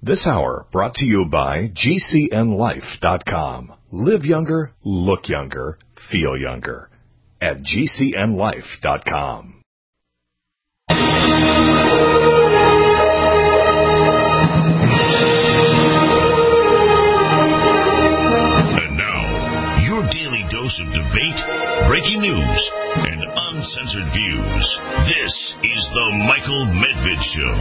This hour brought to you by GCNLife.com. Live younger, look younger, feel younger at GCNLife.com. And now, your daily dose of debate, breaking news, and uncensored views. This is the Michael Medved Show.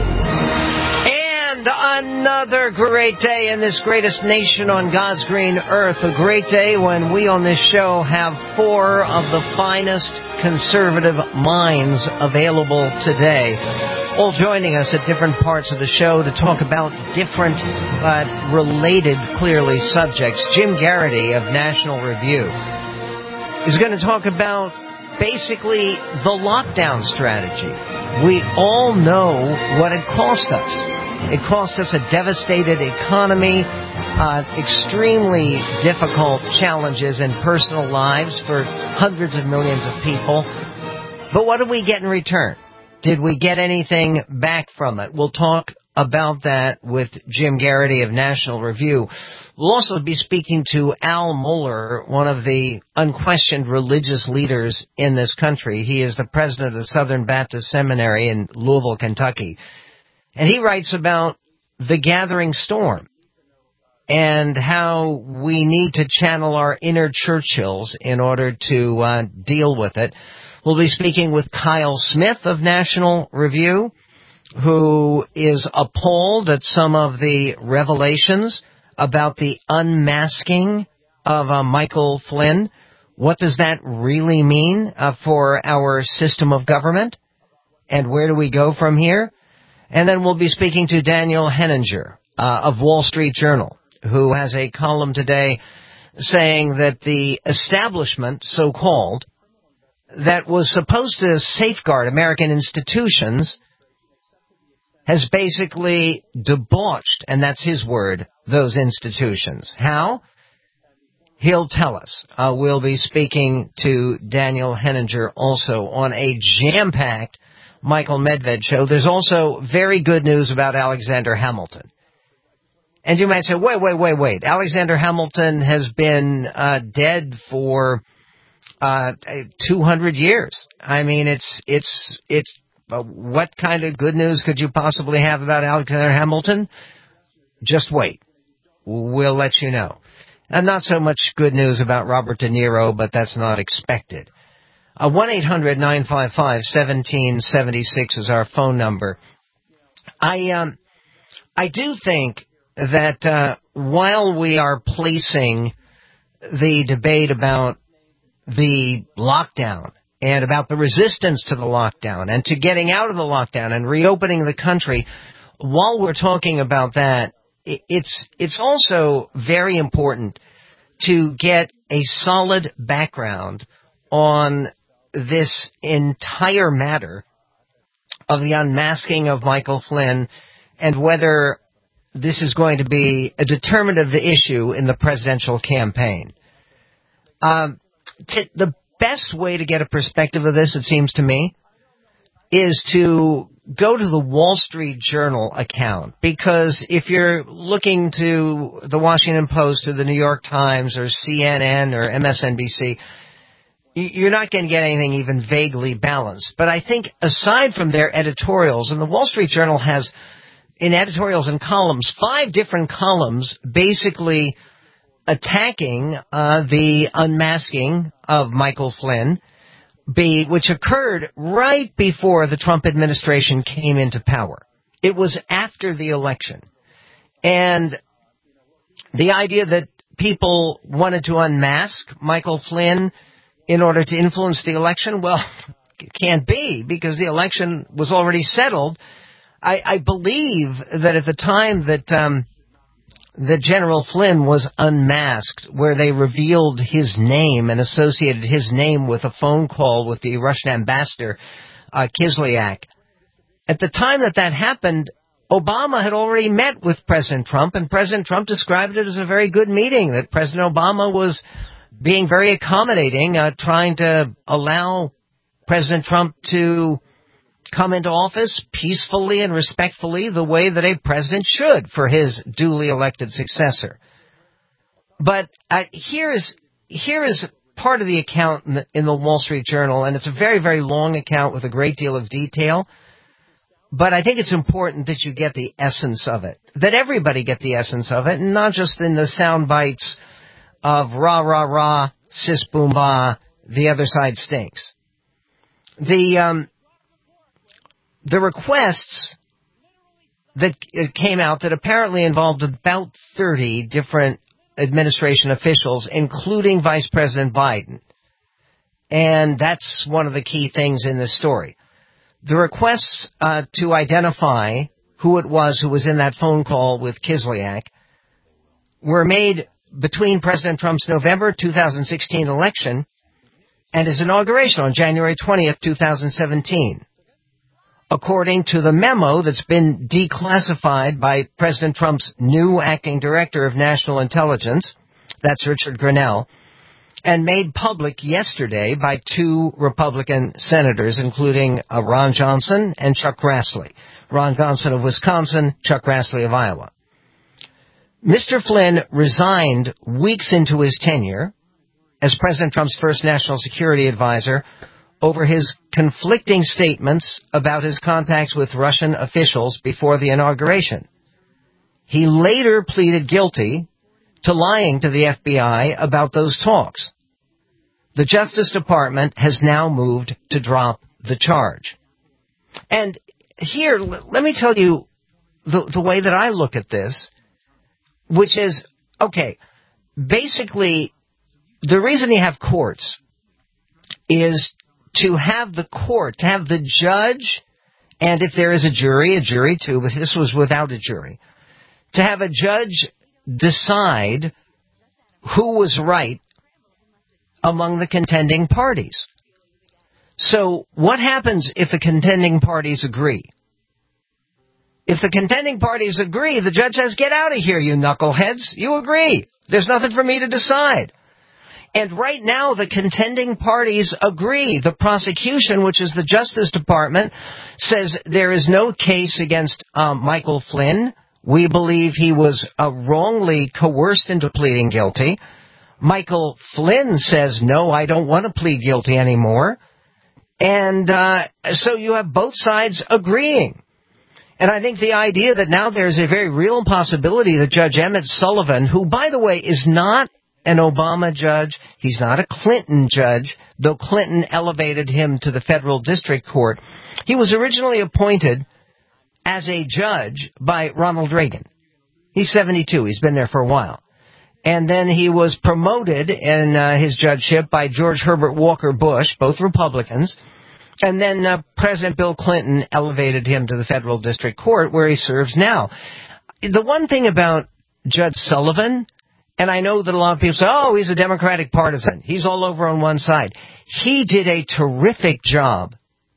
And another great day in this greatest nation on God's green earth. A great day when we on this show have four of the finest conservative minds available today, all joining us at different parts of the show to talk about different but related, clearly, subjects. Jim Garrity of National Review is going to talk about basically the lockdown strategy. We all know what it cost us. It cost us a devastated economy, extremely difficult challenges in personal lives for hundreds of millions of people. But what did we get in return? Did we get anything back from it? We'll talk about that with Jim Garrity of National Review. We'll also be speaking to Al Mohler, one of the unquestioned religious leaders in this country. He is the president of the Southern Baptist Seminary in Louisville, Kentucky. And he writes about the gathering storm and how we need to channel our inner Churchills in order to deal with it. We'll be speaking with Kyle Smith of National Review, who is appalled at some of the revelations about the unmasking of Michael Flynn. What does that really mean for our system of government? And where do we go from here? And then we'll be speaking to Daniel Henninger of Wall Street Journal, who has a column today saying that the establishment, so-called, that was supposed to safeguard American institutions has basically debauched, and that's his word, those institutions. How? He'll tell us. We'll be speaking to Daniel Henninger also on a jam-packed Michael Medved show. There's also very good news about Alexander Hamilton. And you might say, wait. Alexander Hamilton has been dead for 200 years. I mean, it's what kind of good news could you possibly have about Alexander Hamilton? Just wait. We'll let you know. And not so much good news about Robert De Niro, but that's not expected. 1-800-955-1776 is our phone number. I do think that while we are placing the debate about the lockdown and about the resistance to the lockdown and to getting out of the lockdown and reopening the country, while we're talking about that, it's also very important to get a solid background on this entire matter of the unmasking of Michael Flynn and whether this is going to be a determinative issue in the presidential campaign. The best way to get a perspective of this, it seems to me, is to go to the Wall Street Journal account, because if you're looking to the Washington Post or the New York Times or CNN or MSNBC, you're not going to get anything even vaguely balanced. But I think aside from their editorials, and the Wall Street Journal has, in editorials and columns, 5 different columns basically attacking the unmasking of Michael Flynn, which occurred right before the Trump administration came into power. It was after the election. And the idea that people wanted to unmask Michael Flynn in order to influence the election, well, it can't be, because the election was already settled. I believe that at the time that General Flynn was unmasked, where they revealed his name and associated his name with a phone call with the Russian ambassador, Kislyak, at the time that happened, Obama had already met with President Trump, and President Trump described it as a very good meeting, that President Obama was being very accommodating, trying to allow President Trump to come into office peacefully and respectfully the way that a president should for his duly elected successor. But here is part of the account in the Wall Street Journal, and it's a very, very long account with a great deal of detail. But I think it's important that you get the essence of it, that everybody get the essence of it, and not just in the sound bites of rah, rah, rah, sis, boom, bah, the other side stinks. The requests that came out that apparently involved about 30 different administration officials, including Vice President Biden. And that's one of the key things in this story. The requests to identify who it was who was in that phone call with Kislyak were made between President Trump's November 2016 election and his inauguration on January 20th, 2017. According to the memo that's been declassified by President Trump's new acting director of national intelligence, that's Richard Grenell, and made public yesterday by two Republican senators, including Ron Johnson and Chuck Grassley. Ron Johnson of Wisconsin, Chuck Grassley of Iowa. Mr. Flynn resigned weeks into his tenure as President Trump's first national security advisor over his conflicting statements about his contacts with Russian officials before the inauguration. He later pleaded guilty to lying to the FBI about those talks. The Justice Department has now moved to drop the charge. And here, let me tell you the way that I look at this, which is, okay, basically, the reason you have courts is to have the court, to have the judge, and if there is a jury too, but this was without a jury, to have a judge decide who was right among the contending parties. So what happens if the contending parties agree? If the contending parties agree, the judge says, get out of here, you knuckleheads. You agree. There's nothing for me to decide. And right now, the contending parties agree. The prosecution, which is the Justice Department, says there is no case against Michael Flynn. We believe he was wrongly coerced into pleading guilty. Michael Flynn says, no, I don't want to plead guilty anymore. And so you have both sides agreeing. And I think the idea that now there's a very real possibility that Judge Emmett Sullivan, who, by the way, is not an Obama judge, he's not a Clinton judge, though Clinton elevated him to the federal district court. He was originally appointed as a judge by Ronald Reagan. He's 72. He's been there for a while. And then he was promoted in his judgeship by George Herbert Walker Bush, both Republicans. And then President Bill Clinton elevated him to the federal district court, where he serves now. The one thing about Judge Sullivan, and I know that a lot of people say, oh, he's a Democratic partisan. He's all over on one side. He did a terrific job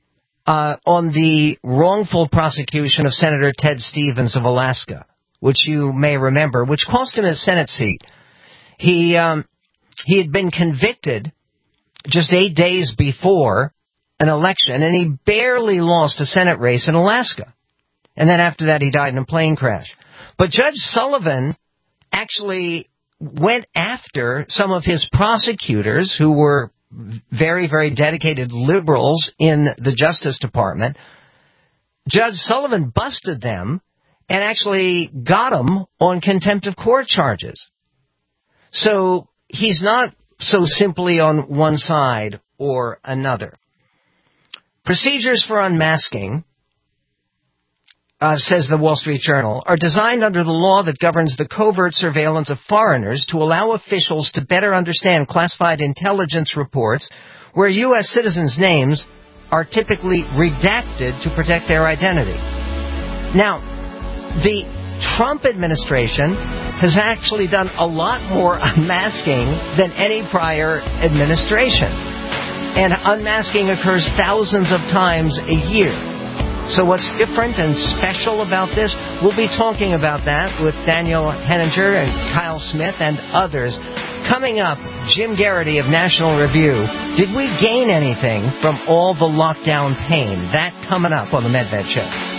on the wrongful prosecution of Senator Ted Stevens of Alaska, which you may remember, which cost him his Senate seat. He had been convicted just 8 days before an election, and he barely lost a Senate race in Alaska. And then after that, he died in a plane crash. But Judge Sullivan actually went after some of his prosecutors who were very, very dedicated liberals in the Justice Department. Judge Sullivan busted them and actually got them on contempt of court charges. So he's not so simply on one side or another. Procedures for unmasking, says the Wall Street Journal, are designed under the law that governs the covert surveillance of foreigners to allow officials to better understand classified intelligence reports where U.S. citizens' names are typically redacted to protect their identity. Now, the Trump administration has actually done a lot more unmasking than any prior administration. And unmasking occurs thousands of times a year. So what's different and special about this? We'll be talking about that with Daniel Henninger and Kyle Smith and others Coming up, Jim Garrity of National Review. Did we gain anything from all the lockdown pain? That coming up on the Medved Show.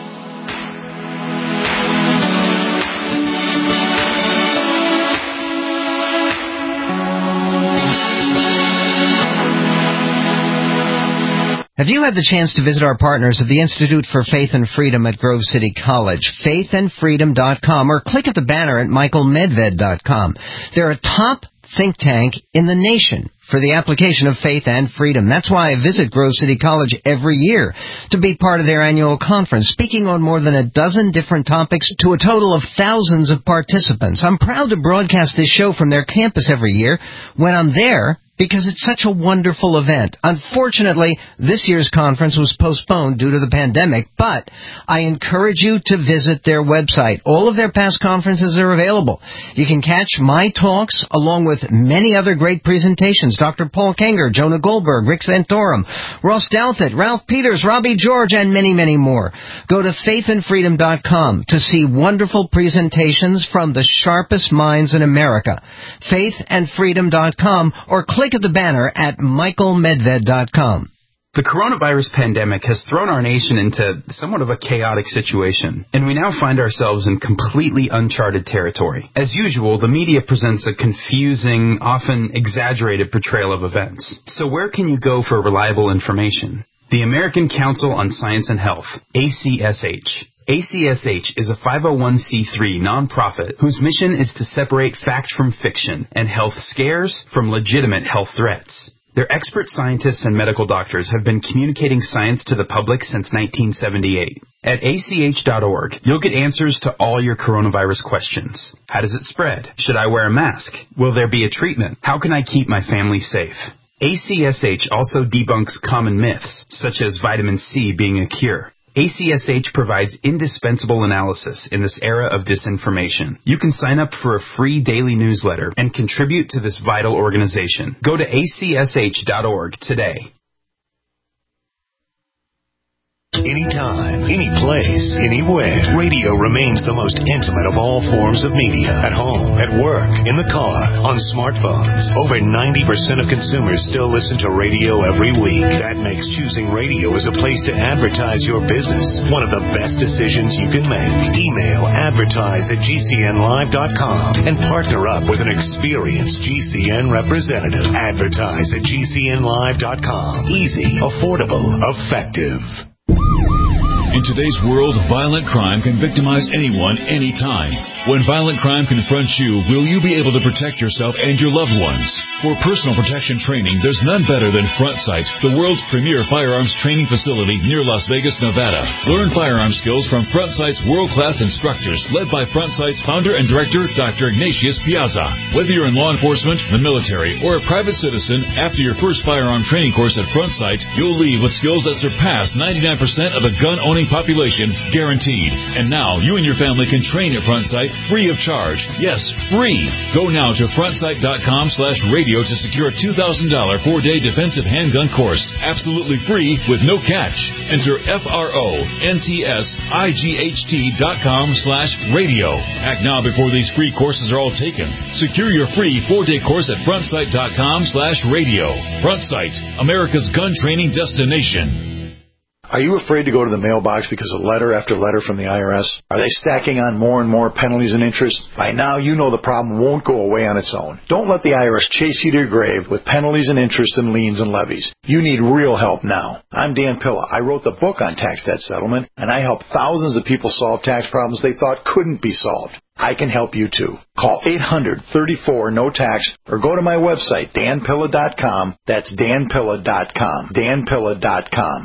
Have you had the chance to visit our partners at the Institute for Faith and Freedom at Grove City College, faithandfreedom.com, or click at the banner at michaelmedved.com. They're a top think tank in the nation for the application of faith and freedom. That's why I visit Grove City College every year to be part of their annual conference, speaking on more than a dozen different topics to a total of thousands of participants. I'm proud to broadcast this show from their campus every year when I'm there, because it's such a wonderful event. Unfortunately, this year's conference was postponed due to the pandemic, but I encourage you to visit their website. All of their past conferences are available. You can catch my talks along with many other great presentations. Dr. Paul Kenger, Jonah Goldberg, Rick Santorum, Ross Douthat, Ralph Peters, Robbie George, and many, many more. Go to faithandfreedom.com to see wonderful presentations from the sharpest minds in America. Faithandfreedom.com, or click at the banner at michaelmedved.com. The coronavirus pandemic has thrown our nation into somewhat of a chaotic situation, and we now find ourselves in completely uncharted territory. As usual, the media presents a confusing, often exaggerated portrayal of events. So where can you go for reliable information? The American Council on Science and Health, ACSH. ACSH is a 501c3 nonprofit whose mission is to separate fact from fiction and health scares from legitimate health threats. Their expert scientists and medical doctors have been communicating science to the public since 1978. At ACH.org, you'll get answers to all your coronavirus questions. How does it spread? Should I wear a mask? Will there be a treatment? How can I keep my family safe? ACSH also debunks common myths, such as vitamin C being a cure. ACSH provides indispensable analysis in this era of disinformation. You can sign up for a free daily newsletter and contribute to this vital organization. Go to acsh.org today. Anytime, any place, anywhere. Radio remains the most intimate of all forms of media. At home, at work, in the car, on smartphones. Over 90% of consumers still listen to radio every week. That makes choosing radio as a place to advertise your business one of the best decisions you can make. Email advertise@gcnlive.com and partner up with an experienced GCN representative. Advertise at gcnlive.com. Easy, affordable, effective. In today's world, violent crime can victimize anyone, anytime. When violent crime confronts you, will you be able to protect yourself and your loved ones? For personal protection training, there's none better than Front Sight, the world's premier firearms training facility near Las Vegas, Nevada. Learn firearm skills from Front Sight's world-class instructors, led by Front Sight's founder and director, Dr. Ignatius Piazza. Whether you're in law enforcement, the military, or a private citizen, after your first firearm training course at Front Sight, you'll leave with skills that surpass 99% of the gun-owning population, guaranteed. And now, you and your family can train at Front Sight free of charge. Yes, free. Go now to frontsight.com/radio to secure a $2,000 4-day defensive handgun course. Absolutely free with no catch. Enter FRONTSIGHT.com/radio. Act now before these free courses are all taken. Secure your free 4-day course at frontsight.com/radio. Front Sight, America's gun training destination. Are you afraid to go to the mailbox because of letter after letter from the IRS? Are they stacking on more and more penalties and interest? By now, you know the problem won't go away on its own. Don't let the IRS chase you to your grave with penalties and interest and liens and levies. You need real help now. I'm Dan Pilla. I wrote the book on tax debt settlement, and I help thousands of people solve tax problems they thought couldn't be solved. I can help you too. Call 800-34-NO-TAX or go to my website, danpilla.com. That's danpilla.com. danpilla.com.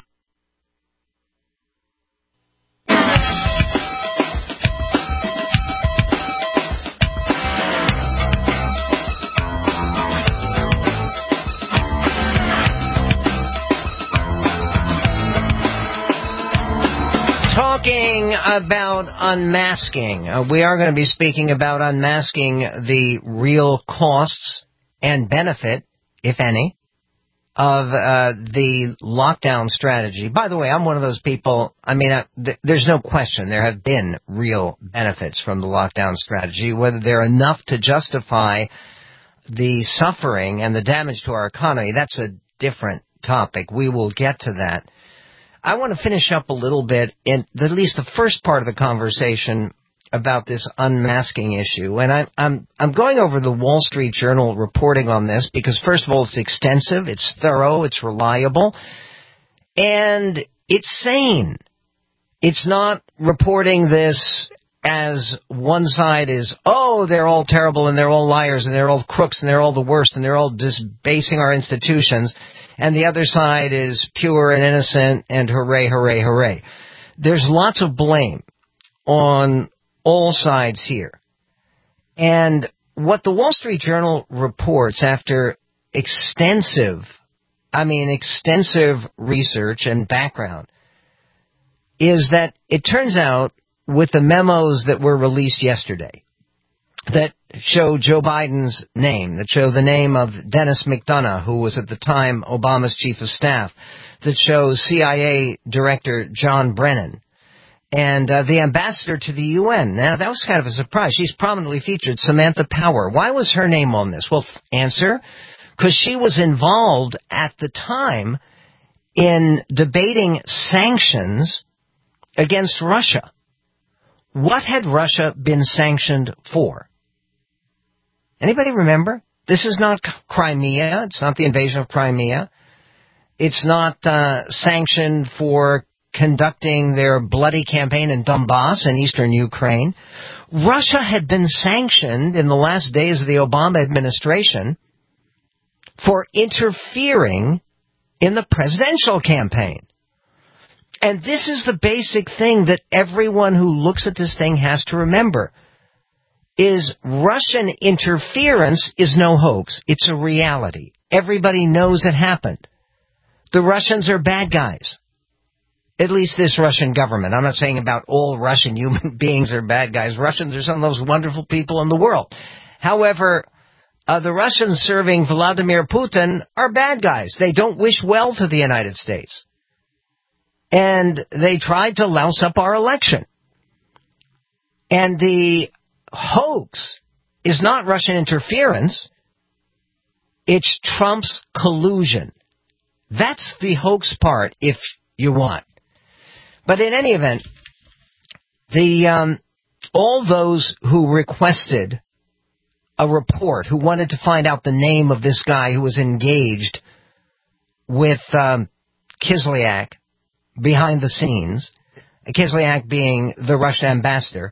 Talking about unmasking. We are going to be speaking about unmasking the real costs and benefit, if any, of the lockdown strategy. By the way, I'm one of those people, there's no question there have been real benefits from the lockdown strategy. Whether they're enough to justify the suffering and the damage to our economy, that's a different topic. We will get to that. I want to finish up a little bit in at least the first part of the conversation about this unmasking issue. And I'm going over the Wall Street Journal reporting on this because, first of all, it's extensive, it's thorough, it's reliable, and it's sane. It's not reporting this as one side is, oh, they're all terrible and they're all liars and they're all crooks and they're all the worst and they're all disbasing our institutions, and the other side is pure and innocent and hooray, hooray, hooray. There's lots of blame on all sides here. And what the Wall Street Journal reports after extensive research and background is that it turns out with the memos that were released yesterday that show Joe Biden's name, that show the name of Dennis McDonough, who was at the time Obama's chief of staff, that shows CIA Director John Brennan, and the ambassador to the UN. Now, that was kind of a surprise. She's prominently featured, Samantha Power. Why was her name on this? Well, answer, because she was involved at the time in debating sanctions against Russia. What had Russia been sanctioned for? Anybody remember? This is not Crimea. It's not the invasion of Crimea. It's not sanctioned for conducting their bloody campaign in Donbass in eastern Ukraine. Russia had been sanctioned in the last days of the Obama administration for interfering in the presidential campaign. And this is the basic thing that everyone who looks at this thing has to remember, is Russian interference is no hoax. It's a reality. Everybody knows it happened. The Russians are bad guys. At least this Russian government. I'm not saying about all Russian human beings are bad guys. Russians are some of those wonderful people in the world. However, the Russians serving Vladimir Putin are bad guys. They don't wish well to the United States. And they tried to louse up our election. And the hoax is not Russian interference. It's Trump's collusion. That's the hoax part, if you want. But in any event, all those who requested a report, who wanted to find out the name of this guy who was engaged with Kislyak behind the scenes, Kislyak being the Russian ambassador,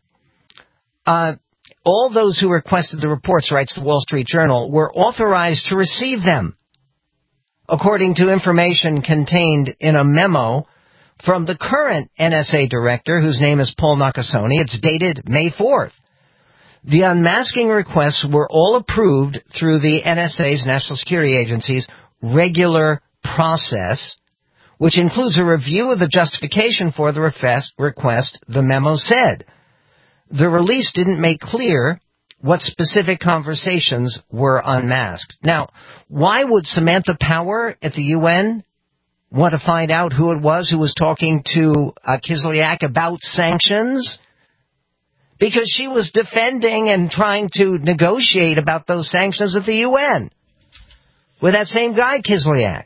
all those who requested the reports, writes the Wall Street Journal, were authorized to receive them, according to information contained in a memo from the current NSA director, whose name is Paul Nakasone. It's dated May 4th. The unmasking requests were all approved through the NSA's, National Security Agency's, regular process, which includes a review of the justification for the request, the memo said. The release didn't make clear what specific conversations were unmasked. Now, why would Samantha Power at the UN want to find out who it was who was talking to Kislyak about sanctions? Because she was defending and trying to negotiate about those sanctions at the UN with that same guy, Kislyak.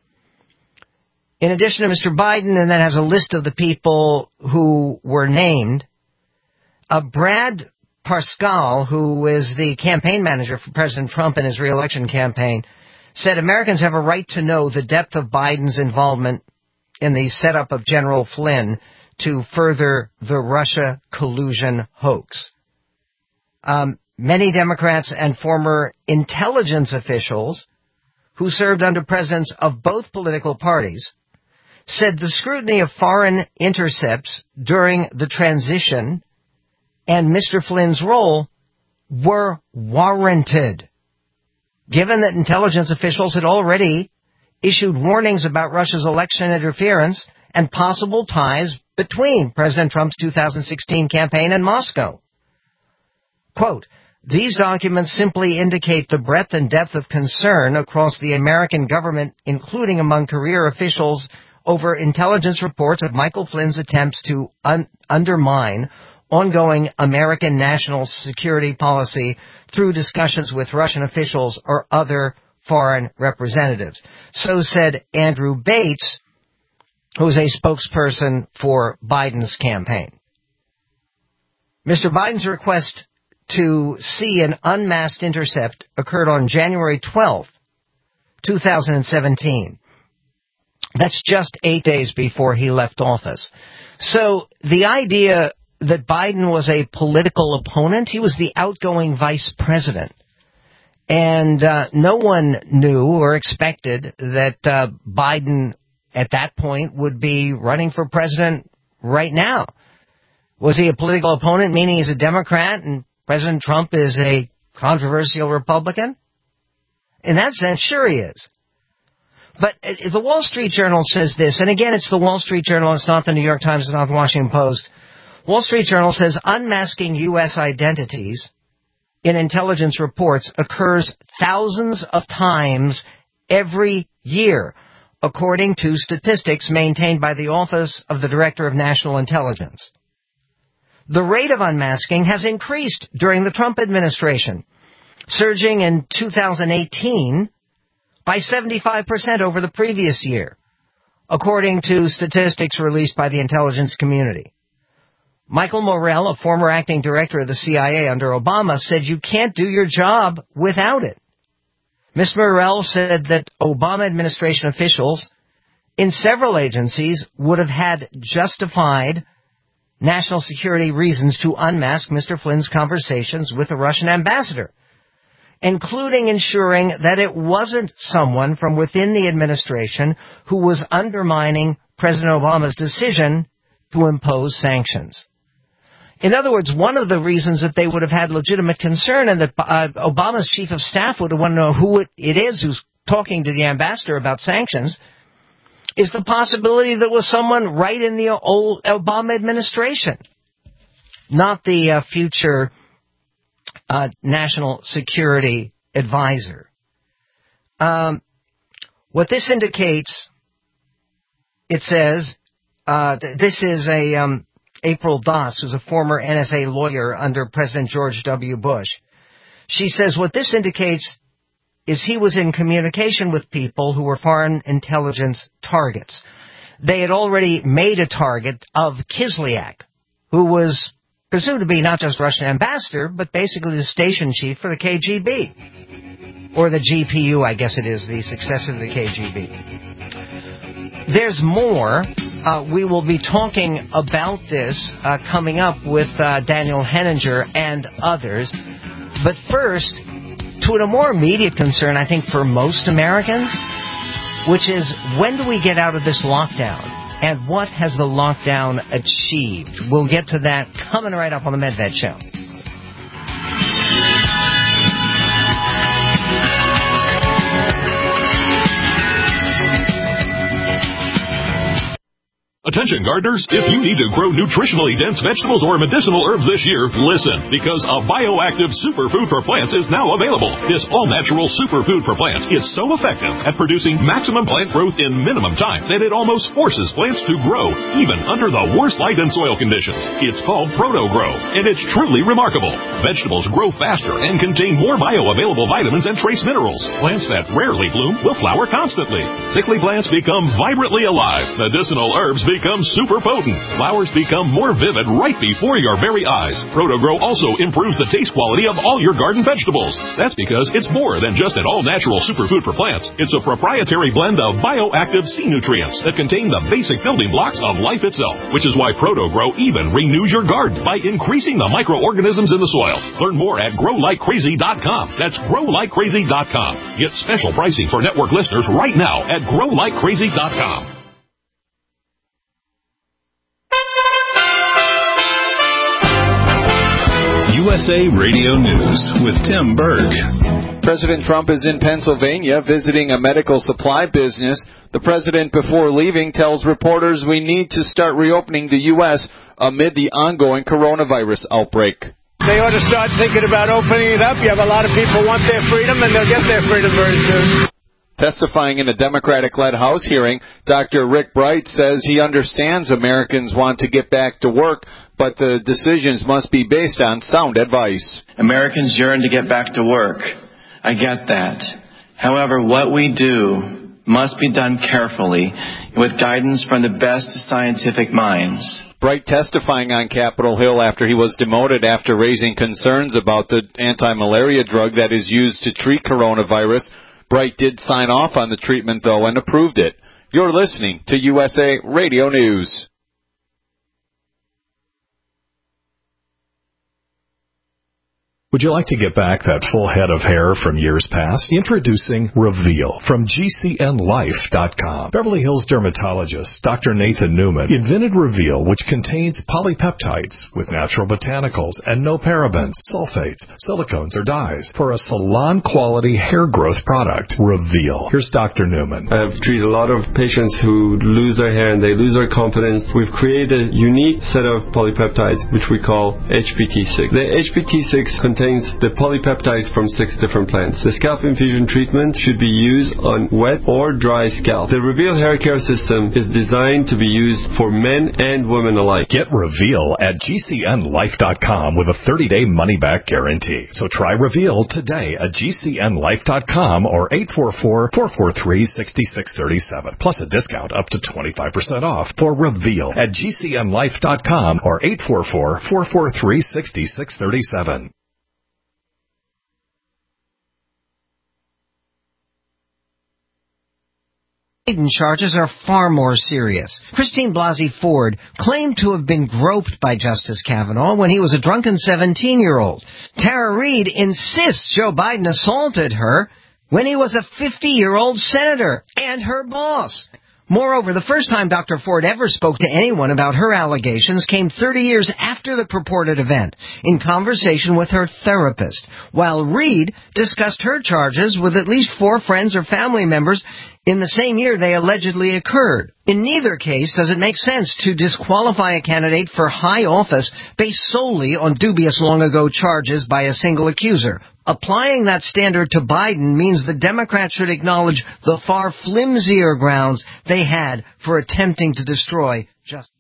In addition to Mr. Biden, and that has a list of the people who were named, Brad Parscale, who is the campaign manager for President Trump in his re-election campaign, said Americans have a right to know the depth of Biden's involvement in the setup of General Flynn to further the Russia collusion hoax. Many Democrats and former intelligence officials who served under presidents of both political parties said the scrutiny of foreign intercepts during the transition and Mr. Flynn's role were warranted, given that intelligence officials had already issued warnings about Russia's election interference and possible ties between President Trump's 2016 campaign and Moscow. Quote, these documents simply indicate the breadth and depth of concern across the American government, including among career officials, over intelligence reports of Michael Flynn's attempts to undermine ongoing American national security policy through discussions with Russian officials or other foreign representatives. So said Andrew Bates, who's a spokesperson for Biden's campaign. Mr. Biden's request to see an unmasked intercept occurred on January 12th, 2017. That's just 8 days before he left office. So the idea that Biden was a political opponent, he was the outgoing vice president. And no one knew or expected that Biden at that point would be running for president right now. Was he a political opponent, meaning he's a Democrat and President Trump is a controversial Republican? In that sense, sure he is. But the Wall Street Journal says this, and again, it's the Wall Street Journal, it's not the New York Times, it's not the Washington Post. Wall Street Journal says unmasking U.S. identities in intelligence reports occurs thousands of times every year, according to statistics maintained by the Office of the Director of National Intelligence. The rate of unmasking has increased during the Trump administration, surging in 2018 by 75% over the previous year, according to statistics released by the intelligence community. Michael Morell, a former acting director of the CIA under Obama, said you can't do your job without it. Ms. Morell said that Obama administration officials in several agencies would have had justified national security reasons to unmask Mr. Flynn's conversations with the Russian ambassador, including ensuring that it wasn't someone from within the administration who was undermining President Obama's decision to impose sanctions. In other words, one of the reasons that they would have had legitimate concern and that Obama's chief of staff would have wanted to know who it is who's talking to the ambassador about sanctions is the possibility that it was someone right in the old Obama administration, not the future national security advisor. What this indicates, it says, this is April Doss, who's a former NSA lawyer under President George W. Bush. She says what this indicates is he was in communication with people who were foreign intelligence targets. They had already made a target of Kislyak, who was presumed to be not just Russian ambassador, but basically the station chief for the KGB. Or the GPU, I guess it is, the successor to the KGB. There's more. We will be talking about this coming up with Daniel Henninger and others. But first, to a more immediate concern, I think, for most Americans, which is when do we get out of this lockdown? And what has the lockdown achieved? We'll get to that coming right up on the Medved Show. Attention gardeners, if you need to grow nutritionally dense vegetables or medicinal herbs this year, listen, because a bioactive superfood for plants is now available. This all-natural superfood for plants is so effective at producing maximum plant growth in minimum time that it almost forces plants to grow, even under the worst light and soil conditions. It's called ProtoGrow, and it's truly remarkable. Vegetables grow faster and contain more bioavailable vitamins and trace minerals. Plants that rarely bloom will flower constantly. Sickly plants become vibrantly alive. Medicinal herbs become super potent. Flowers become more vivid right before your very eyes. ProtoGrow also improves the taste quality of all your garden vegetables. That's because it's more than just an all-natural superfood for plants. It's a proprietary blend of bioactive sea nutrients that contain the basic building blocks of life itself, which is why ProtoGrow even renews your garden by increasing the microorganisms in the soil. Learn more at growlikecrazy.com. That's growlikecrazy.com. Get special pricing for network listeners right now at growlikecrazy.com. USA Radio News with Tim Berg. President Trump is in Pennsylvania visiting a medical supply business. The president, before leaving, tells reporters we need to start reopening the U.S. amid the ongoing coronavirus outbreak. They ought to start thinking about opening it up. You have a lot of people want their freedom, and they'll get their freedom very soon. Testifying in a Democratic-led House hearing, Dr. Rick Bright says he understands Americans want to get back to work, but the decisions must be based on sound advice. Americans yearn to get back to work. I get that. However, what we do must be done carefully with guidance from the best scientific minds. Bright testifying on Capitol Hill after he was demoted after raising concerns about the anti-malaria drug that is used to treat coronavirus. Bright did sign off on the treatment, though, and approved it. You're listening to USA Radio News. Would you like to get back that full head of hair from years past? Introducing Reveal from GCNLife.com. Beverly Hills dermatologist Dr. Nathan Newman invented Reveal, which contains polypeptides with natural botanicals and no parabens, sulfates, silicones, or dyes for a salon-quality hair growth product. Reveal. Here's Dr. Newman. I've treated a lot of patients who lose their hair and they lose their confidence. We've created a unique set of polypeptides, which we call HPT6. The HPT6 contains the polypeptides from 6 different plants. The scalp infusion treatment should be used on wet or dry scalp. The Reveal hair care system is designed to be used for men and women alike. Get Reveal at GCNLife.com with a 30-day money-back guarantee. So try Reveal today at GCNLife.com or 844-443-6637. Plus a discount up to 25% off for Reveal at GCNLife.com or 844-443-6637. Biden charges are far more serious. Christine Blasey Ford claimed to have been groped by Justice Kavanaugh when he was a drunken 17-year-old. Tara Reid insists Joe Biden assaulted her when he was a 50-year-old senator and her boss. Moreover, the first time Dr. Ford ever spoke to anyone about her allegations came 30 years after the purported event, in conversation with her therapist, while Reid discussed her charges with at least 4 friends or family members in the same year they allegedly occurred. In neither case does it make sense to disqualify a candidate for high office based solely on dubious long-ago charges by a single accuser. Applying that standard to Biden means the Democrats should acknowledge the far flimsier grounds they had for attempting to destroy justice.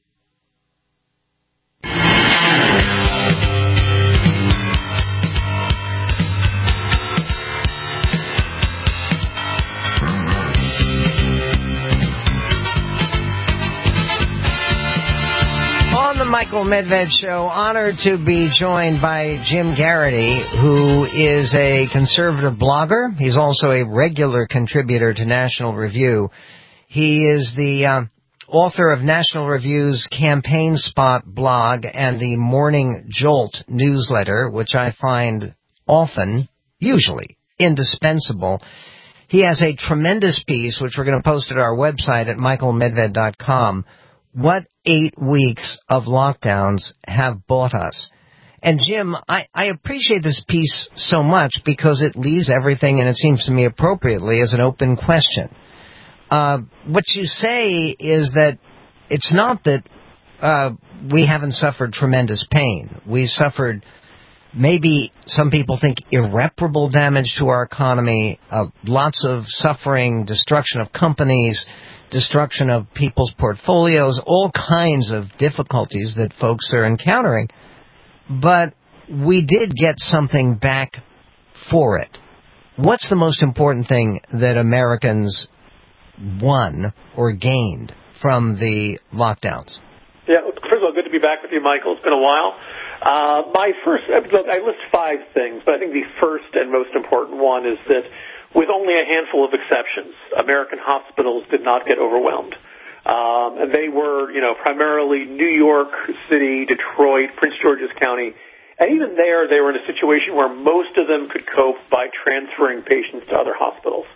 The Michael Medved Show, honored to be joined by Jim Garrity, who is a conservative blogger. He's also a regular contributor to National Review. He is the author of National Review's Campaign Spot blog and the Morning Jolt newsletter, which I find usually, indispensable. He has a tremendous piece, which we're going to post at our website at michaelmedved.com. What 8 weeks of lockdowns have bought us. And Jim, I appreciate this piece so much because it leaves everything, and it seems to me appropriately, as an open question. What you say is that it's not that we haven't suffered tremendous pain. We suffered, maybe some people think, irreparable damage to our economy, lots of suffering, destruction of companies, destruction of people's portfolios, all kinds of difficulties that folks are encountering. But we did get something back for it. What's the most important thing that Americans won or gained from the lockdowns? Yeah, first of all, good to be back with you, Michael. It's been a while. I list 5 things, but I think the first and most important one is that with only a handful of exceptions, American hospitals did not get overwhelmed. And they were, primarily New York City, Detroit, Prince George's County. And even there, they were in a situation where most of them could cope by transferring patients to other hospitals.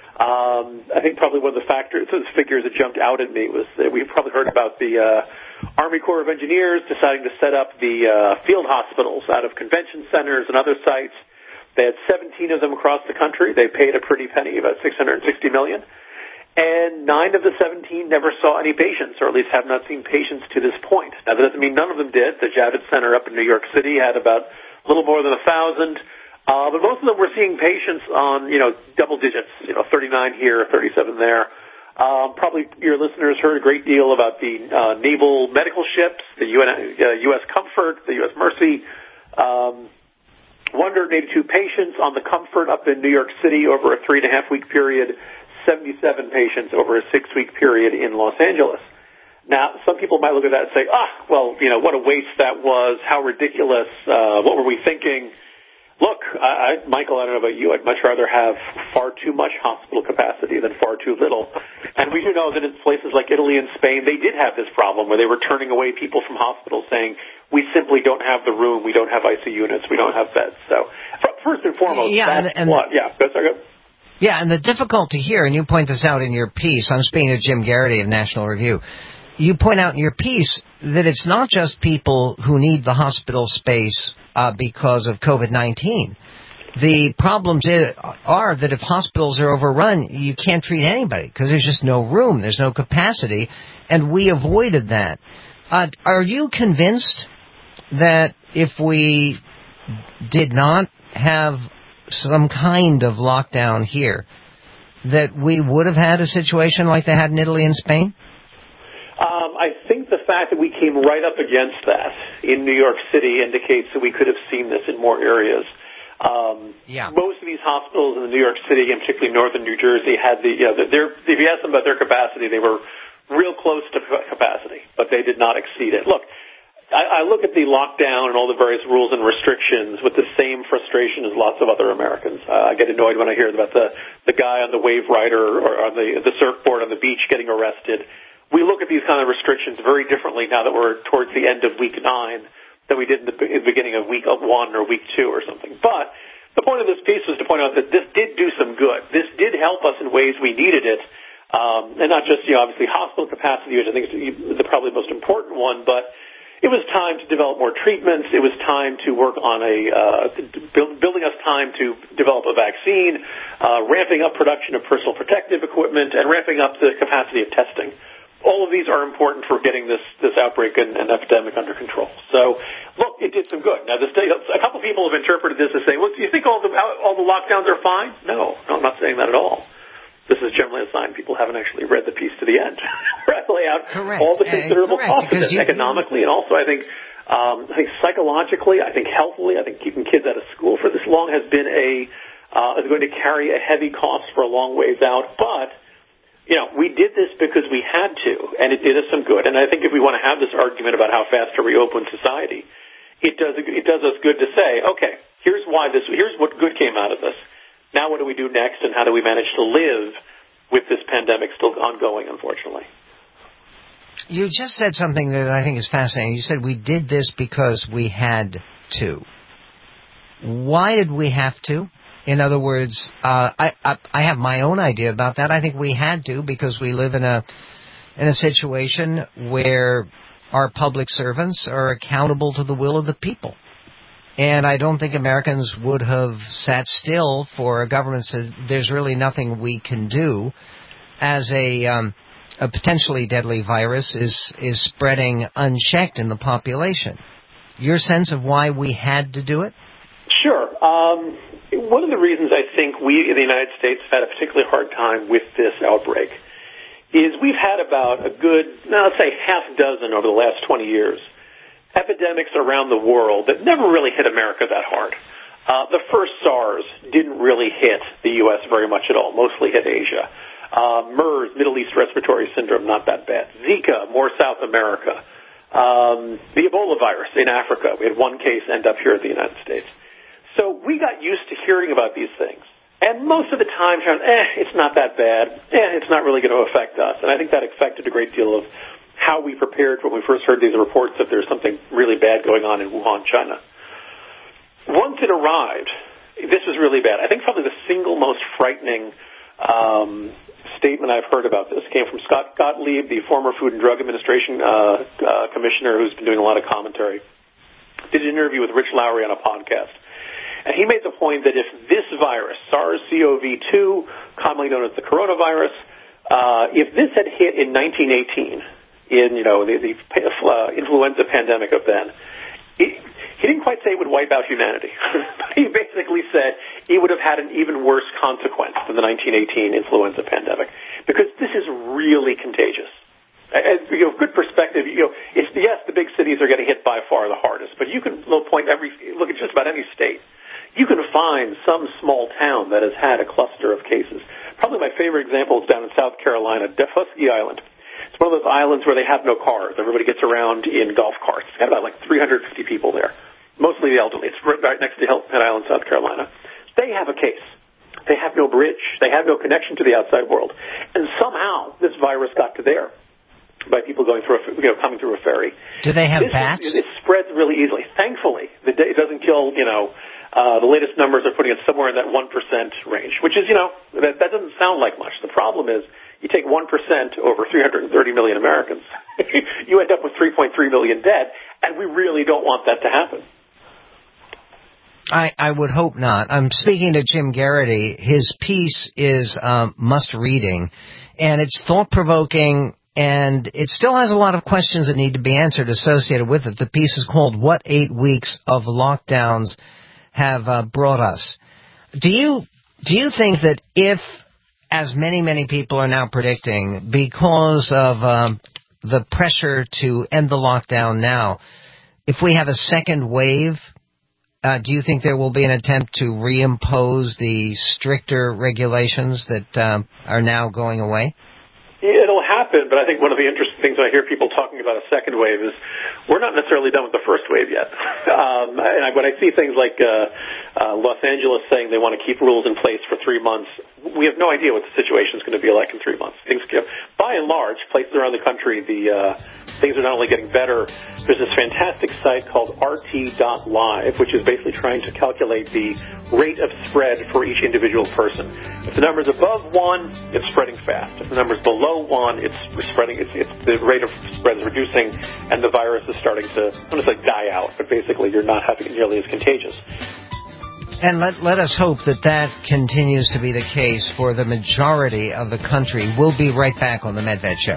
I think probably one of the figures that jumped out at me was that we've probably heard about the Army Corps of Engineers deciding to set up the field hospitals out of convention centers and other sites. They had 17 of them across the country. They paid a pretty penny, about $660 million. And 9 of the 17 never saw any patients, or at least have not seen patients to this point. Now, that doesn't mean none of them did. The Javits Center up in New York City had about a little more than 1,000. But most of them were seeing patients on, double digits, 39 here, 37 there. Probably your listeners heard a great deal about the naval medical ships, the U.S. Comfort, the U.S. Mercy. 182 patients on the Comfort up in New York City over a 3.5-week period, 77 patients over a 6-week period in Los Angeles. Now, some people might look at that and say, what a waste that was, how ridiculous, what were we thinking? Look, Michael, I don't know about you, I'd much rather have far too much hospital capacity than far too little. And we do know that in places like Italy and Spain, they did have this problem where they were turning away people from hospitals saying, we simply don't have the room, we don't have ICU units, we don't have beds. So, first and foremost, and the difficulty here, and you point this out in your piece, I'm speaking to Jim Garrity of National Review, you point out in your piece that it's not just people who need the hospital space because of COVID-19. The problems are that if hospitals are overrun, you can't treat anybody because there's just no room, there's no capacity, and we avoided that. Are you convinced that if we did not have some kind of lockdown here, that we would have had a situation like they had in Italy and Spain? I think the fact that we came right up against that in New York City indicates that we could have seen this in more areas. Most of these hospitals in New York City, and particularly northern New Jersey, had if you asked them about their capacity, they were real close to capacity, but they did not exceed it. Look, I look at the lockdown and all the various rules and restrictions with the same frustration as lots of other Americans. I get annoyed when I hear about the guy on the wave rider or on the surfboard on the beach getting arrested. We look at these kind of restrictions very differently now that we're towards the end of week 9 than we did in the beginning of week 1 or week 2 or something. But the point of this piece was to point out that this did do some good. This did help us in ways we needed it, and not just obviously hospital capacity, which I think is probably the most important one, but it was time to develop more treatments. It was time to work on building us time to develop a vaccine, ramping up production of personal protective equipment, and ramping up the capacity of testing. All of these are important for getting this outbreak and epidemic under control. So, look, it did some good. Now, a couple of people have interpreted this as saying, well, do you think all the lockdowns are fine? No, I'm not saying that at all. This is generally a sign people haven't actually read the piece to the end. I lay out all the considerable costs of this economically, and also I think psychologically, I think healthily, I think keeping kids out of school for this long has been is going to carry a heavy cost for a long ways out. But we did this because we had to, and it did us some good. And I think if we want to have this argument about how fast to reopen society, it does us good to say, okay, here's what good came out of this. Now what do we do next, and how do we manage to live with this pandemic still ongoing, unfortunately? You just said something that I think is fascinating. You said we did this because we had to. Why did we have to? In other words, I have my own idea about that. I think we had to because we live in a situation where our public servants are accountable to the will of the people. And I don't think Americans would have sat still for a government that says there's really nothing we can do as a potentially deadly virus is spreading unchecked in the population. Your sense of why we had to do it? Sure. One of the reasons I think we in the United States have had a particularly hard time with this outbreak is we've had about a good, let's say, half dozen over the last 20 years epidemics around the world that never really hit America that hard. The first SARS didn't really hit the U.S. very much at all, mostly hit Asia. MERS, Middle East Respiratory Syndrome, not that bad. Zika, more South America. The Ebola virus in Africa, we had one case end up here in the United States. So we got used to hearing about these things. And most of the time, it's not that bad. It's not really going to affect us. And I think that affected a great deal of how we prepared when we first heard these reports that there's something really bad going on in Wuhan, China. Once it arrived, this was really bad. I think probably the single most frightening statement I've heard about this came from Scott Gottlieb, the former Food and Drug Administration commissioner who's been doing a lot of commentary. Did an interview with Rich Lowry on a podcast. And he made the point that if this virus, SARS-CoV-2, commonly known as the coronavirus, if this had hit in 1918, in the influenza pandemic of then, he didn't quite say it would wipe out humanity. He basically said it would have had an even worse consequence than the 1918 influenza pandemic. because this is really contagious. Good perspective. It's yes, the big cities are getting hit by far the hardest, but you can look at just about any state. You can find some small town that has had a cluster of cases. Probably my favorite example is down in South Carolina, Defusky Island. It's one of those islands where they have no cars. Everybody gets around in golf carts. It's got about 350 people there, mostly the elderly. It's right next to Hilton Head Island, South Carolina. They have a case. They have no bridge. They have no connection to the outside world. And somehow this virus got to there by people going through coming through a ferry. Do they have bats? It spreads really easily. Thankfully, it doesn't kill, the latest numbers are putting it somewhere in that 1% range, which is, that doesn't sound like much. The problem is you take 1% over 330 million Americans, you end up with 3.3 million dead, and we really don't want that to happen. I would hope not. I'm speaking to Jim Garrity. His piece is must-reading, and it's thought-provoking, and it still has a lot of questions that need to be answered associated with it. The piece is called What 8 Weeks of Lockdowns Have Brought Us. Do you think that if, as many people are now predicting, because of the pressure to end the lockdown now, if we have a second wave, do you think there will be an attempt to reimpose the stricter regulations that are now going away? It'll happen, but I think one of the interesting things when I hear people talking about a second wave is we're not necessarily done with the first wave yet. And when I see things like Los Angeles saying they want to keep rules in place for 3 months, we have no idea what the situation is going to be like in 3 months. By and large, places around the country, things are not only getting better. There's this fantastic site called RT.live, which is basically trying to calculate the rate of spread for each individual person. If the number's above 1, it's spreading fast. If the number's below 1, it's spreading. The rate of spread is reducing, and the virus is starting to, I don't want to say die out, but basically you're not having it nearly as contagious. And let us hope that continues to be the case for the majority of the country. We'll be right back on the Medved Show.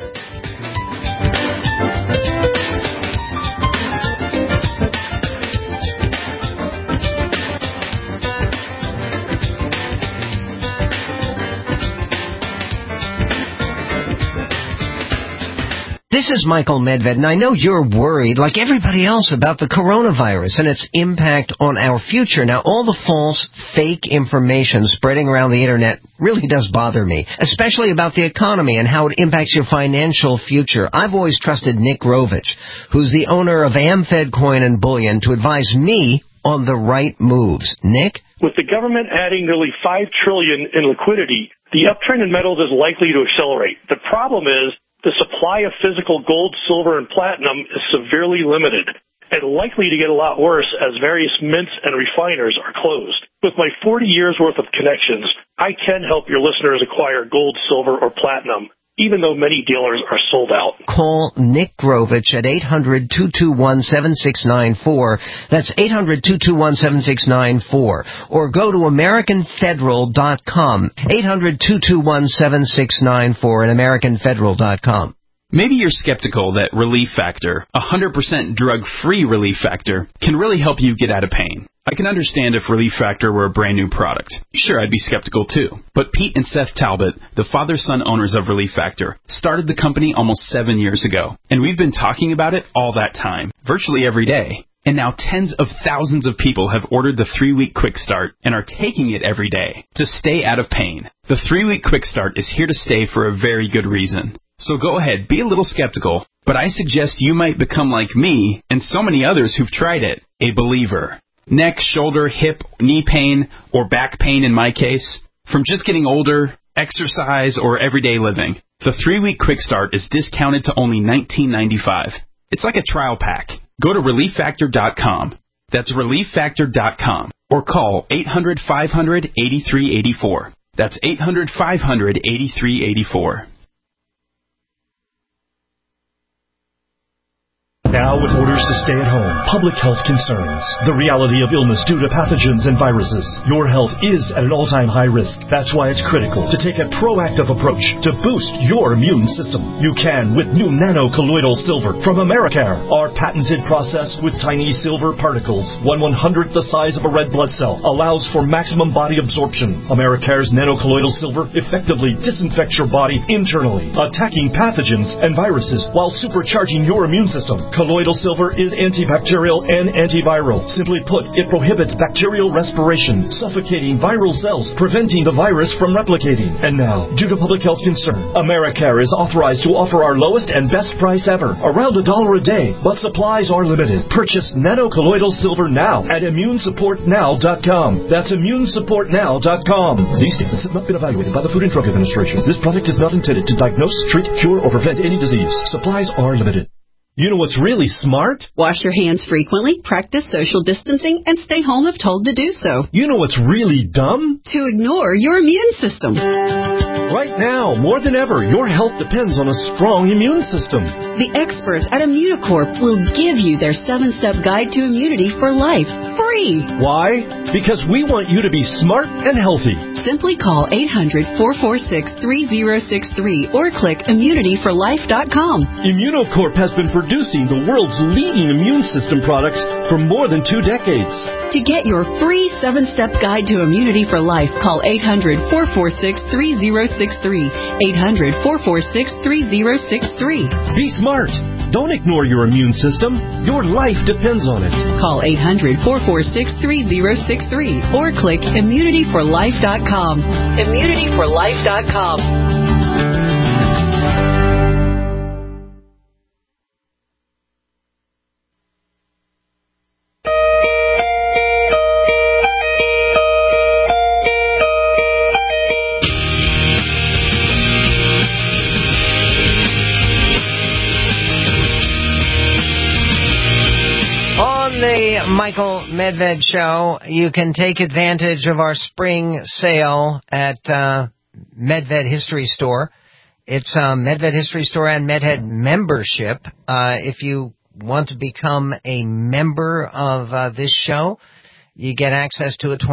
This is Michael Medved, and I know you're worried, like everybody else, about the coronavirus and its impact on our future. Now, all the false, fake information spreading around the Internet really does bother me, especially about the economy and how it impacts your financial future. I've always trusted Nick Rovich, who's the owner of AmFed Coin and Bullion, to advise me on the right moves. Nick? With the government adding nearly $5 trillion in liquidity, the uptrend in metals is likely to accelerate. The problem is, the supply of physical gold, silver, and platinum is severely limited and likely to get a lot worse as various mints and refiners are closed. With my 40 years' worth of connections, I can help your listeners acquire gold, silver, or platinum, even though many dealers are sold out. Call Nick Grovich at 800-221-7694. That's 800-221-7694. Or go to AmericanFederal.com. 800-221-7694 at AmericanFederal.com. Maybe you're skeptical that Relief Factor, 100% drug-free Relief Factor, can really help you get out of pain. I can understand if Relief Factor were a brand new product. Sure, I'd be skeptical too. But Pete and Seth Talbot, the father-son owners of Relief Factor, started the company almost 7 years ago. And we've been talking about it all that time, virtually every day. And now tens of thousands of people have ordered the 3-week Quick Start and are taking it every day to stay out of pain. The 3-week Quick Start is here to stay for a very good reason. So go ahead, be a little skeptical, but I suggest you might become like me and so many others who've tried it, a believer. Neck, shoulder, hip, knee pain, or back pain in my case, from just getting older, exercise, or everyday living. The 3-week Quick Start is discounted to only $19.95. It's like a trial pack. Go to ReliefFactor.com. That's ReliefFactor.com. Or call 800-500-8384. That's 800-500-8384. Now with orders to stay at home, public health concerns, the reality of illness due to pathogens and viruses, your health is at an all-time high risk. That's why it's critical to take a proactive approach to boost your immune system. You can with new nano-colloidal silver from Americare. Our patented process with tiny silver particles, 1/100th the size of a red blood cell, allows for maximum body absorption. Americare's nano-colloidal silver effectively disinfects your body internally, attacking pathogens and viruses while supercharging your immune system. Colloidal silver is antibacterial and antiviral. Simply put, it prohibits bacterial respiration, suffocating viral cells, preventing the virus from replicating. And now, due to public health concern, Americare is authorized to offer our lowest and best price ever, around $1 a day, but supplies are limited. Purchase nano-colloidal silver now at immunesupportnow.com. That's immunesupportnow.com. These statements have not been evaluated by the Food and Drug Administration. This product is not intended to diagnose, treat, cure, or prevent any disease. Supplies are limited. You know what's really smart? Wash your hands frequently, practice social distancing, and stay home if told to do so. You know what's really dumb? To ignore your immune system. Right now, more than ever, your health depends on a strong immune system. The experts at Immunocorp will give you their 7-step guide to immunity for life, free. Why? Because we want you to be smart and healthy. Simply call 800-446-3063 or click immunityforlife.com. Immunocorp has been producing the world's leading immune system products for more than 2 decades. To get your free 7-step guide to immunity for life, call 800-446-3063. 800-446-3063. Be smart. Don't ignore your immune system. Your life depends on it. Call 800-446-3063 or click immunityforlife.com. Immunityforlife.com. Michael Medved Show. You can take advantage of our spring sale at Medved History Store. It's Medved History Store and Medved membership. If you want to become a member of this show, you get access to it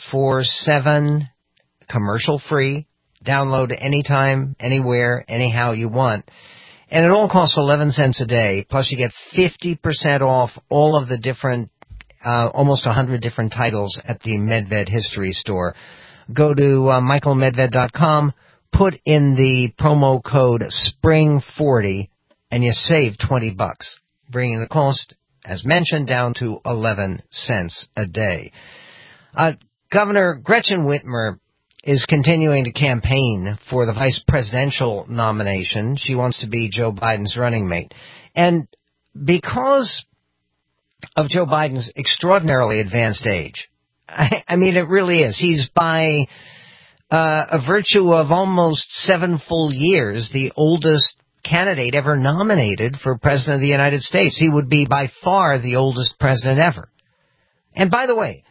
24/7, commercial free. Download anytime, anywhere, anyhow you want. And it all costs 11 cents a day, plus you get 50% off all of the different, almost 100 different titles at the Medved History Store. Go to michaelmedved.com, put in the promo code SPRING40, and you save $20, bringing the cost, as mentioned, down to 11 cents a day. Governor Gretchen Whitmer is continuing to campaign for the vice presidential nomination. She wants to be Joe Biden's running mate. And because of Joe Biden's extraordinarily advanced age, I mean, it really is. He's by a virtue of almost 7 full years the oldest candidate ever nominated for president of the United States. He would be by far the oldest president ever. And by the way,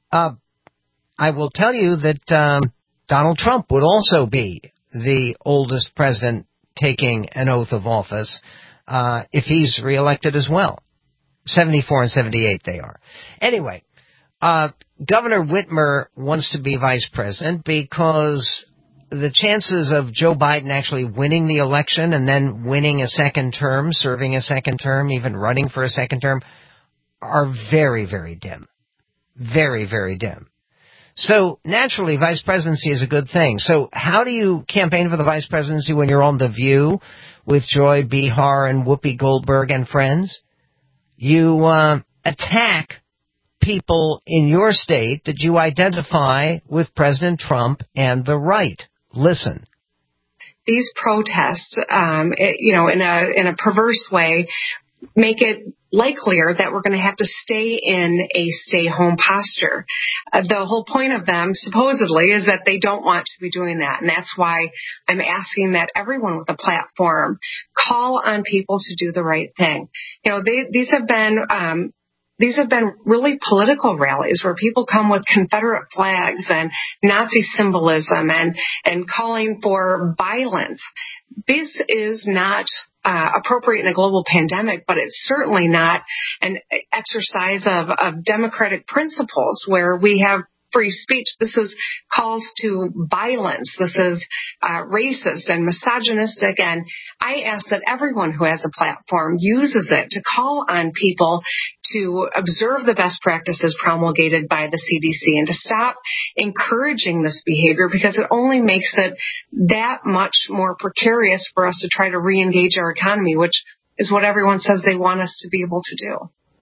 I will tell you that Donald Trump would also be the oldest president taking an oath of office if he's reelected as well. 74 and 78 they are. Anyway, Governor Whitmer wants to be vice president because the chances of Joe Biden actually winning the election and then winning a second term, serving a second term, even running for a second term, are very, very dim. Very, very dim. So, naturally, vice presidency is a good thing. So, how do you campaign for the vice presidency when you're on The View with Joy Behar and Whoopi Goldberg and friends? You attack people in your state that you identify with President Trump and the right. Listen. These protests, in a perverse way, make it likelier that we're going to have to stay in a stay-home posture. The whole point of them, supposedly, is that they don't want to be doing that. And that's why I'm asking that everyone with a platform call on people to do the right thing. You know, these have been really political rallies where people come with Confederate flags and Nazi symbolism and calling for violence. This is not appropriate in a global pandemic, but it's certainly not an exercise of democratic principles where we have free speech. This is calls to violence. This is racist and misogynistic. And I ask that everyone who has a platform uses it to call on people to observe the best practices promulgated by the CDC and to stop encouraging this behavior, because it only makes it that much more precarious for us to try to re-engage our economy, which is what everyone says they want us to be able to do.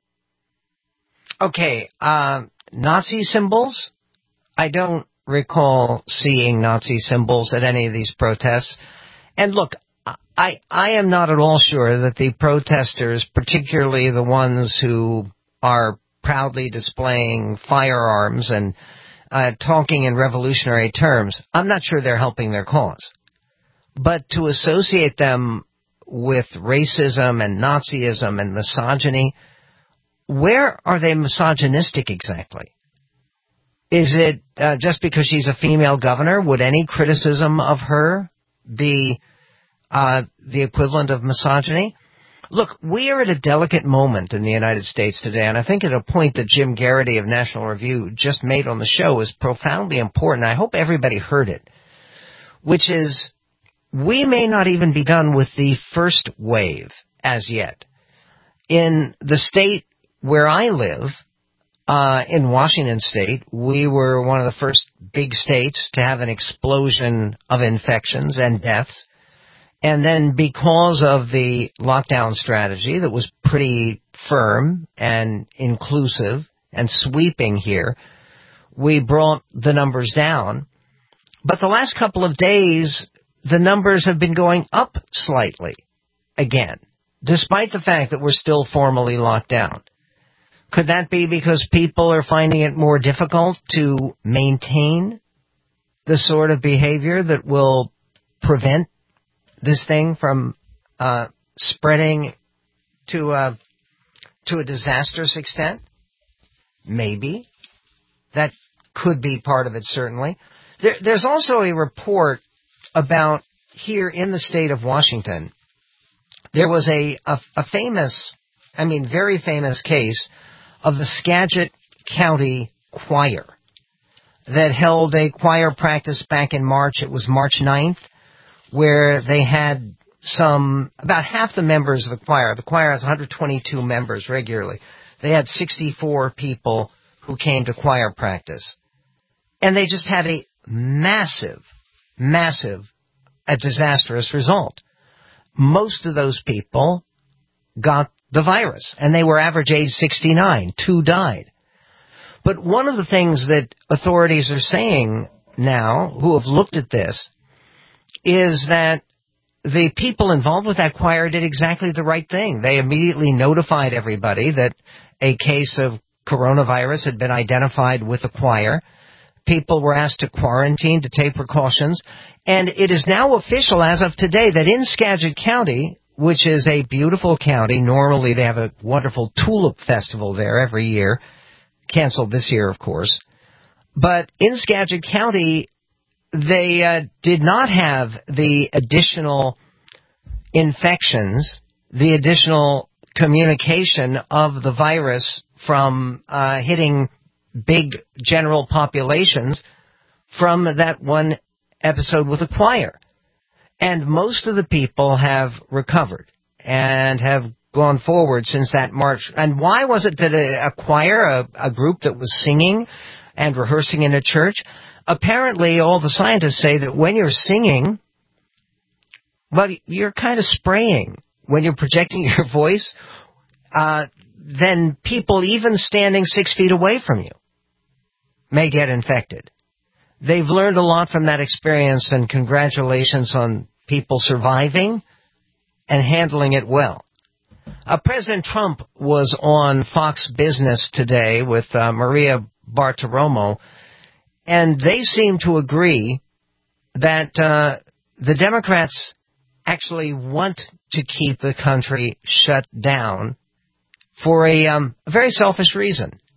Okay, Nazi symbols? I don't recall seeing Nazi symbols at any of these protests. And look, I am not at all sure that the protesters, particularly the ones who are proudly displaying firearms and talking in revolutionary terms, I'm not sure they're helping their cause. But to associate them with racism and Nazism and misogyny, where are they misogynistic exactly? Is it just because she's a female governor? Would any criticism of her be the equivalent of misogyny? Look, we are at a delicate moment in the United States today, and I think at a point that Jim Garrity of National Review just made on the show is profoundly important. I hope everybody heard it, which is we may not even be done with the first wave as yet. In the state where I live, in Washington State, we were one of the first big states to have an explosion of infections and deaths. And then because of the lockdown strategy that was pretty firm and inclusive and sweeping here, we brought the numbers down. But the last couple of days, the numbers have been going up slightly again, despite the fact that we're still formally locked down. Could that be because people are finding it more difficult to maintain the sort of behavior that will prevent this thing from spreading to a disastrous extent? Maybe. That could be part of it, certainly. There's also a report about here in the state of Washington. There was a famous, very famous case of the Skagit County Choir that held a choir practice back in March. It was March 9th, where they had about half the members of the choir. The choir has 122 members regularly. They had 64 people who came to choir practice. And they just had a massive, a disastrous result. Most of those people got the virus, and they were average age 69. 2 died. But one of the things that authorities are saying now, who have looked at this, is that the people involved with that choir did exactly the right thing. They immediately notified everybody that a case of coronavirus had been identified with the choir. People were asked to quarantine, to take precautions, and it is now official as of today that in Skagit County, which is a beautiful county. Normally they have a wonderful tulip festival there every year. Canceled this year, of course. But in Skagit County, they did not have the additional infections, the additional communication of the virus from hitting big general populations from that one episode with the choir. And most of the people have recovered and have gone forward since that March. And why was it that a choir, a group that was singing and rehearsing in a church, apparently all the scientists say that when you're singing, well, you're kind of spraying. When you're projecting your voice, then people even standing 6 feet away from you may get infected. They've learned a lot from that experience, and congratulations on people surviving and handling it well. President Trump was on Fox Business today with Maria Bartiromo, and they seem to agree that the Democrats actually want to keep the country shut down for a very selfish reason.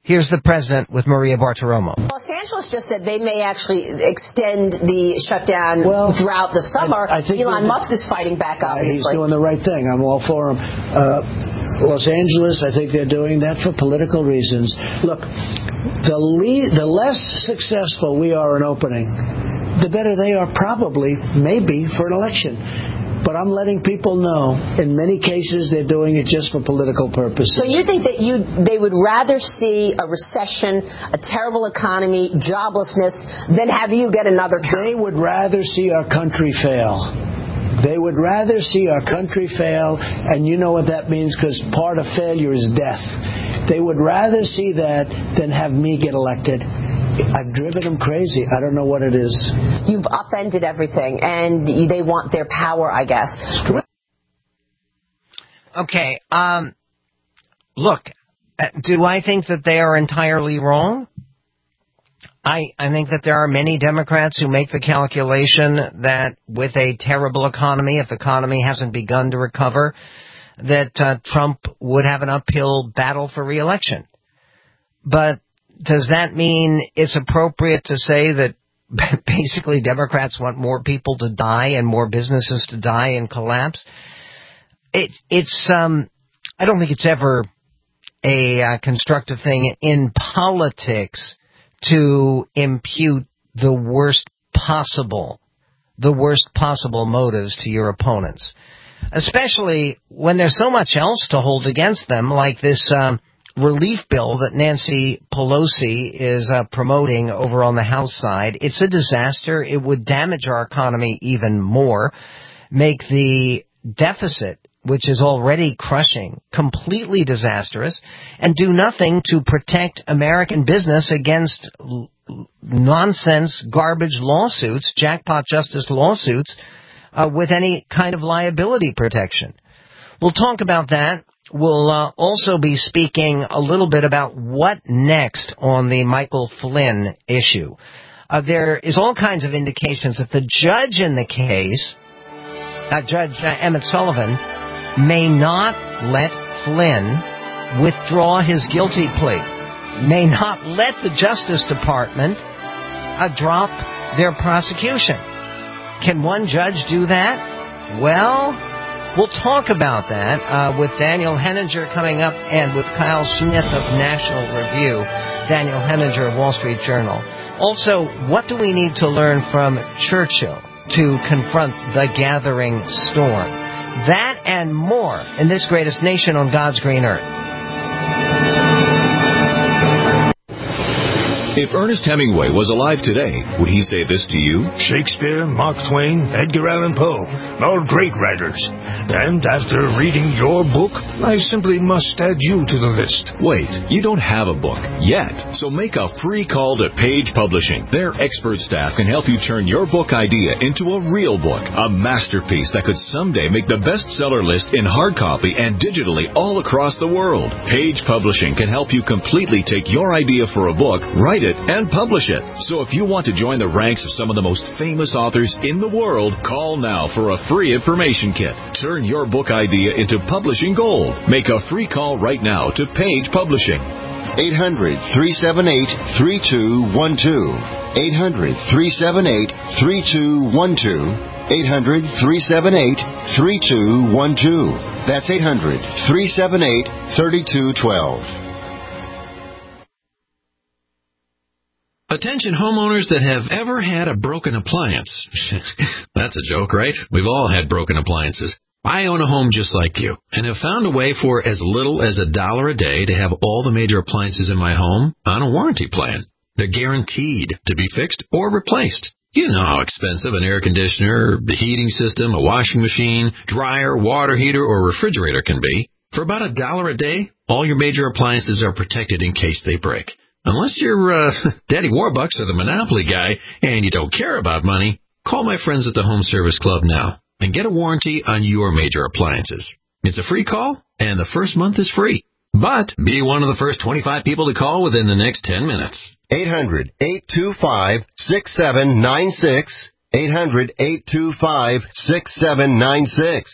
Here's the president with Maria Bartiromo. Los Angeles just said they may actually extend the shutdown throughout the summer. I think Elon Musk is fighting back, obviously. He's doing the right thing. I'm all for him. Los Angeles, I think they're doing that for political reasons. Look, the less successful we are in opening, the better they are probably, maybe, for an election. But I'm letting people know, in many cases, they're doing it just for political purposes. So you think that they would rather see a recession, a terrible economy, joblessness, than have you get another term? They would rather see our country fail. They would rather see our country fail, and you know what that means, because part of failure is death. They would rather see that than have me get elected. I've driven them crazy. I don't know what it is. You've upended everything, and they want their power, I guess. Okay. Look, do I think that they are entirely wrong? I think that there are many Democrats who make the calculation that with a terrible economy, if the economy hasn't begun to recover, that Trump would have an uphill battle for re-election. But does that mean it's appropriate to say that basically Democrats want more people to die and more businesses to die and collapse? I don't think it's ever a constructive thing in politics to impute the worst possible motives to your opponents, especially when there's so much else to hold against them, like this relief bill that Nancy Pelosi is promoting over on the House side. It's a disaster. It would damage our economy even more, make the deficit, which is already crushing, completely disastrous, and do nothing to protect American business against nonsense, garbage lawsuits, jackpot justice lawsuits, with any kind of liability protection. We'll talk about that. We'll also be speaking a little bit about what next on the Michael Flynn issue. There is all kinds of indications that the judge in the case, Judge Emmett Sullivan, may not let Flynn withdraw his guilty plea, may not let the Justice Department drop their prosecution. Can one judge do that? Well, we'll talk about that with Daniel Henninger coming up, and with Kyle Smith of National Review, Daniel Henninger of Wall Street Journal. Also, what do we need to learn from Churchill to confront the gathering storm? That and more in this greatest nation on God's green earth. If Ernest Hemingway was alive today, would he say this to you? Shakespeare, Mark Twain, Edgar Allan Poe, all great writers. And after reading your book, I simply must add you to the list. Wait, you don't have a book yet, so make a free call to Page Publishing. Their expert staff can help you turn your book idea into a real book, a masterpiece that could someday make the bestseller list in hard copy and digitally all across the world. Page Publishing can help you completely take your idea for a book, write it, and publish it. So if you want to join the ranks of some of the most famous authors in the world, call now for a free information kit. Turn your book idea into publishing gold. Make a free call right now to Page Publishing. 800-378-3212. 800-378-3212. 800-378-3212. That's 800-378-3212. Attention homeowners that have ever had a broken appliance. That's a joke, right? We've all had broken appliances. I own a home just like you and have found a way for as little as $1 a day to have all the major appliances in my home on a warranty plan. They're guaranteed to be fixed or replaced. You know how expensive an air conditioner, the heating system, a washing machine, dryer, water heater, or refrigerator can be. For about $1 a day, all your major appliances are protected in case they break. Unless you're Daddy Warbucks or the Monopoly guy and you don't care about money, call my friends at the Home Service Club now and get a warranty on your major appliances. It's a free call, and the first month is free. But be one of the first 25 people to call within the next 10 minutes. 800-825-6796. 800-825-6796.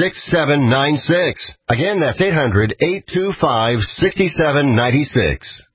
800-825-6796. Again, that's 800-825-6796.